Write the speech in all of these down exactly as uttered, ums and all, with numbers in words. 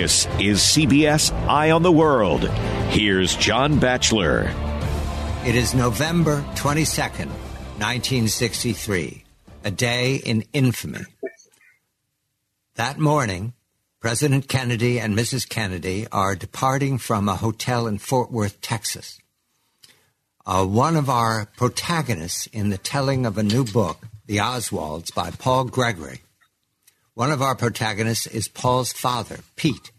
This is C B S Eye on the World. Here's John Batchelor. It is November twenty-second, nineteen sixty-three, a day in infamy. That morning, President Kennedy and Missus Kennedy are departing from a hotel in Fort Worth, Texas. Uh, one of our protagonists in the telling of a new book, The Oswalds, by Paul Gregory. One of our protagonists is Paul's father, Pete.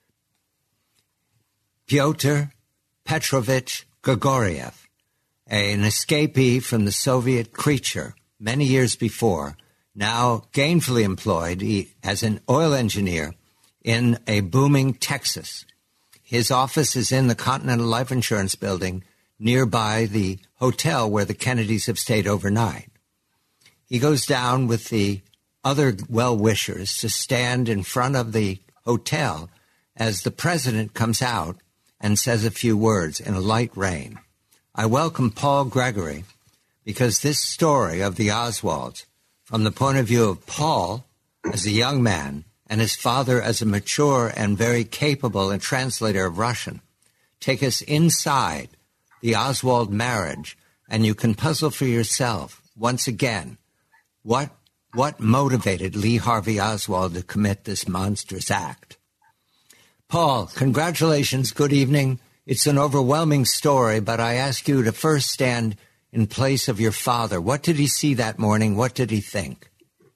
Pyotr Petrovich Grigoriev, an escapee from the Soviet Creature many years before, now gainfully employed as an oil engineer in a booming Texas. His office is in the Continental Life Insurance building nearby the hotel where the Kennedys have stayed overnight. He goes down with the other well-wishers to stand in front of the hotel as the president comes out and says a few words in a light rain. I welcome Paul Gregory because this story of the Oswalds, from the point of view of Paul as a young man and his father as a mature and very capable and translator of Russian, take us inside the Oswald marriage, and you can puzzle for yourself once again what What motivated Lee Harvey Oswald to commit this monstrous act? Paul, congratulations. Good evening. It's an overwhelming story, but I ask you to first stand in place of your father. What did he see that morning? What did he think?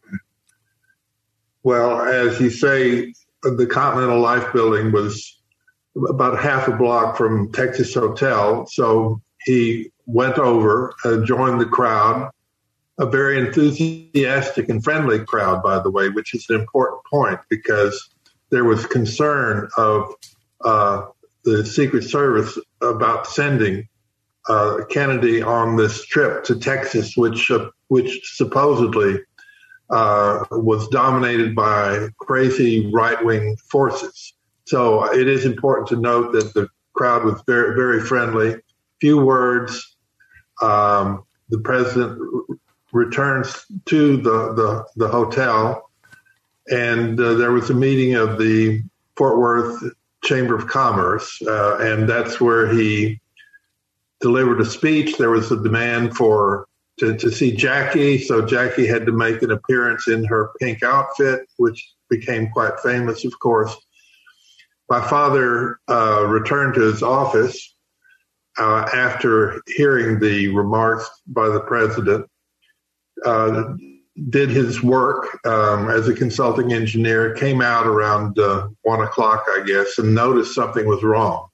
Well, as you say, the Continental Life building was about half a block from Texas Hotel. So he went over, uh, joined the crowd. A very enthusiastic and friendly crowd, by the way, which is an important point because there was concern of uh, the Secret Service about sending uh, Kennedy on this trip to Texas, which uh, which supposedly uh, was dominated by crazy right-wing forces. So it is important to note that the crowd was very, very friendly. Few words. Um, the president returns to the, the, the hotel, and uh, there was a meeting of the Fort Worth Chamber of Commerce, uh, and that's where he delivered a speech. There was a demand for to, to see Jackie, so Jackie had to make an appearance in her pink outfit, which became quite famous, of course. My father uh, returned to his office uh, after hearing the remarks by the president. Uh, did his work um, as a consulting engineer, came out around uh, one o'clock, I guess, and noticed something was wrong.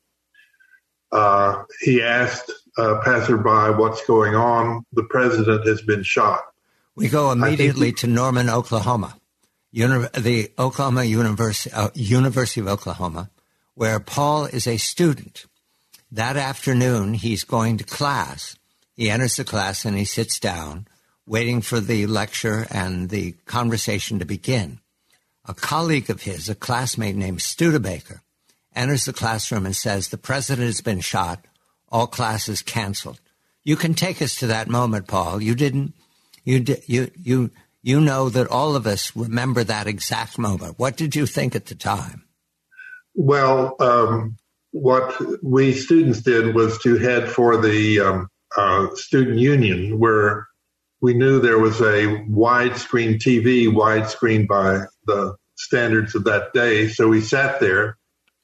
Uh, he asked uh, passerby what's going on. The president has been shot. We go immediately to Norman, Oklahoma, Uni- the Oklahoma University, uh, University of Oklahoma, where Paul is a student. That afternoon, he's going to class. He enters the class and he sits down, waiting for the lecture and the conversation to begin. A colleague of his, a classmate named Studebaker, enters the classroom and says, the president has been shot, all classes canceled. You can take us to that moment, Paul. You didn't, you, you, you, you know that all of us remember that exact moment. What did you think at the time? Well, um, what we students did was to head for the um, uh, student union, where we knew there was a widescreen T V, widescreen by the standards of that day. So we sat there.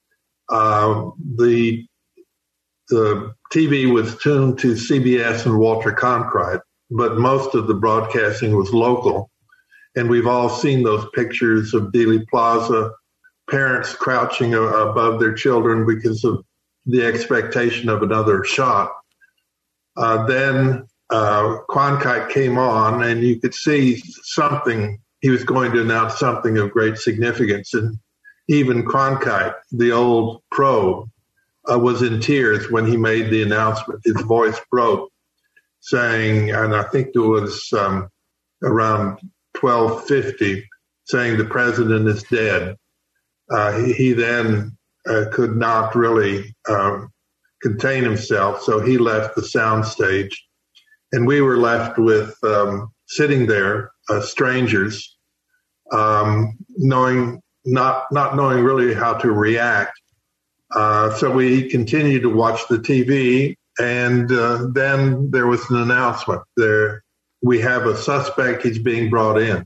Uh, the the T V was tuned to C B S and Walter Cronkite, but most of the broadcasting was local. And we've all seen those pictures of Dealey Plaza, parents crouching above their children because of the expectation of another shot. Uh, then Uh, Cronkite came on, and you could see something. He was going to announce something of great significance. And even Cronkite, the old pro, uh, was in tears when he made the announcement. His voice broke, saying, and I think it was um, around twelve fifty, saying the president is dead. Uh, he, he then uh, could not really um, contain himself, so he left the soundstage. And we were left with um, sitting there, uh, strangers, um, knowing not not knowing really how to react. Uh, so we continued to watch the T V, and uh, then there was an announcement. There, we have a suspect. He's being brought in.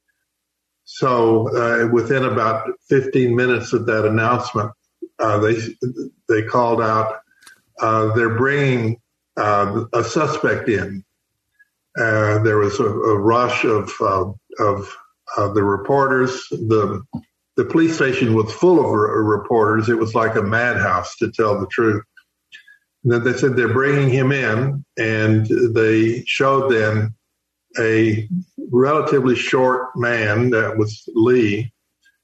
So uh, within about fifteen minutes of that announcement, uh, they they called out, uh, they're bringing uh, a suspect in. Uh, there was a, a rush of uh, of uh, the reporters. The the police station was full of re- reporters. It was like a madhouse, to tell the truth. And then they said they're bringing him in, and they showed them a relatively short man, that was Lee,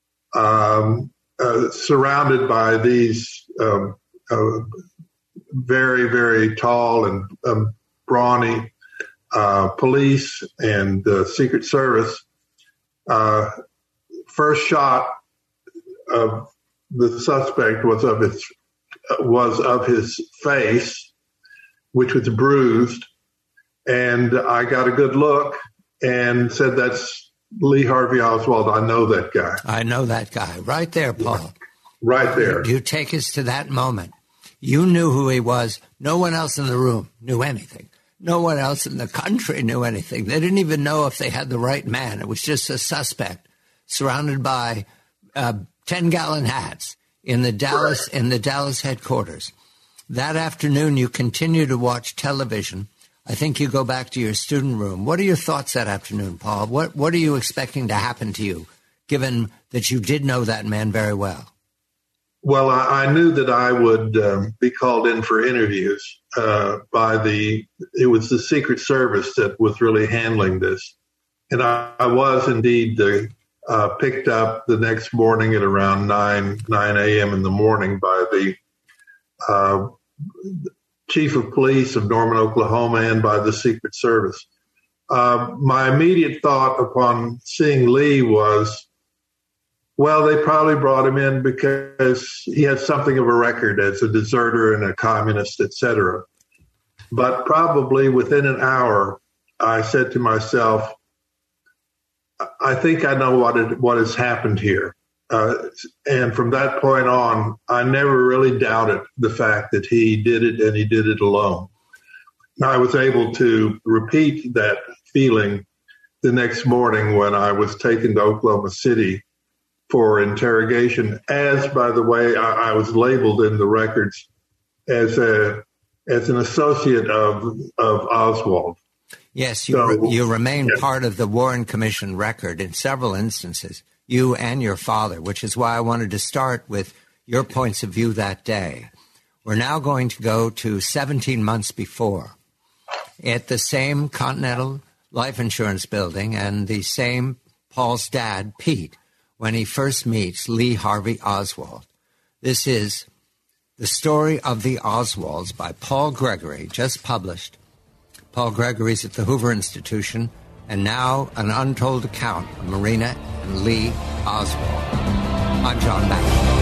um, uh, surrounded by these um, uh, very, very tall and um, brawny uh, police and uh, Secret Service. Uh, first shot of the suspect was of his was of his face, which was bruised. And I got a good look and said, "That's Lee Harvey Oswald. I know that guy." I know that guy. Right there, Paul. Right there. You take us to that moment. You knew who he was. No one else in the room knew anything. No one else in the country knew anything. They didn't even know if they had the right man. It was just a suspect surrounded by uh, ten-gallon hats in the Dallas in the Dallas headquarters. That afternoon, you continue to watch television. I think you go back to your student room. What are your thoughts that afternoon, Paul? What What are you expecting to happen to you, given that you did know that man very well? Well, I, I knew that I would um, be called in for interviews uh, by the, it was the Secret Service that was really handling this. And I, I was indeed uh, uh, picked up the next morning at around nine a.m. in the morning by the uh, Chief of Police of Norman, Oklahoma, and by the Secret Service. Uh, my immediate thought upon seeing Lee was, well, they probably brought him in because he had something of a record as a deserter and a communist, et cetera. But probably within an hour, I said to myself, I think I know what it, what has happened here. Uh, and from that point on, I never really doubted the fact that he did it, and he did it alone. I was able to repeat that feeling the next morning when I was taken to Oklahoma City for interrogation, as, by the way, I, I was labeled in the records as a as an associate of of Oswald. Yes, you, so, re- you remain yeah. part of the Warren Commission record in several instances, you and your father, which is why I wanted to start with your points of view that day. We're now going to go to seventeen months before, at the same Continental Life Insurance building, and the same Paul's dad, Pete, when he first meets Lee Harvey Oswald. This is The Story of the Oswalds by Paul Gregory, just published. Paul Gregory's at the Hoover Institution, and now an untold account of Marina and Lee Oswald. I'm John Batchelor.